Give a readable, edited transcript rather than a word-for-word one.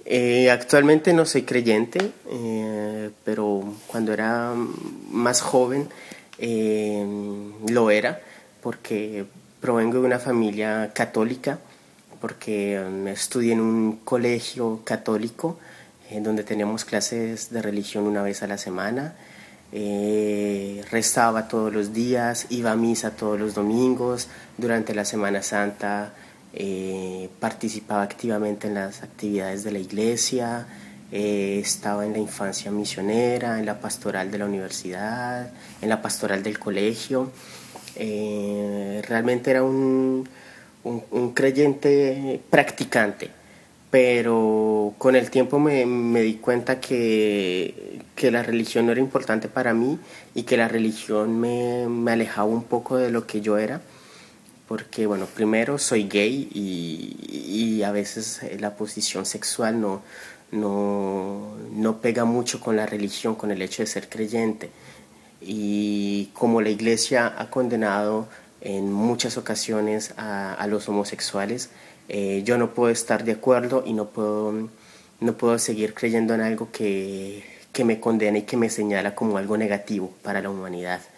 Actualmente no soy creyente, pero cuando era más joven eh, lo era, porque provengo de una familia católica, porque estudié en un colegio católico donde teníamos clases de religión una vez a la semana. Rezaba todos los días, iba a misa todos los domingos, durante la Semana Santa participaba activamente en las actividades de la iglesia, estaba en la infancia misionera, en la pastoral de la universidad, en la pastoral del colegio. Realmente era un creyente practicante, pero con el tiempo me di cuenta que la religión no era importante para mí y que la religión me alejaba un poco de lo que yo era, porque bueno, primero soy gay y a veces la posición sexual no pega mucho con la religión, con el hecho de ser creyente. Y como la iglesia ha condenado en muchas ocasiones a los homosexuales, yo no puedo estar de acuerdo y no puedo seguir creyendo en algo que me condena y que me señala como algo negativo para la humanidad.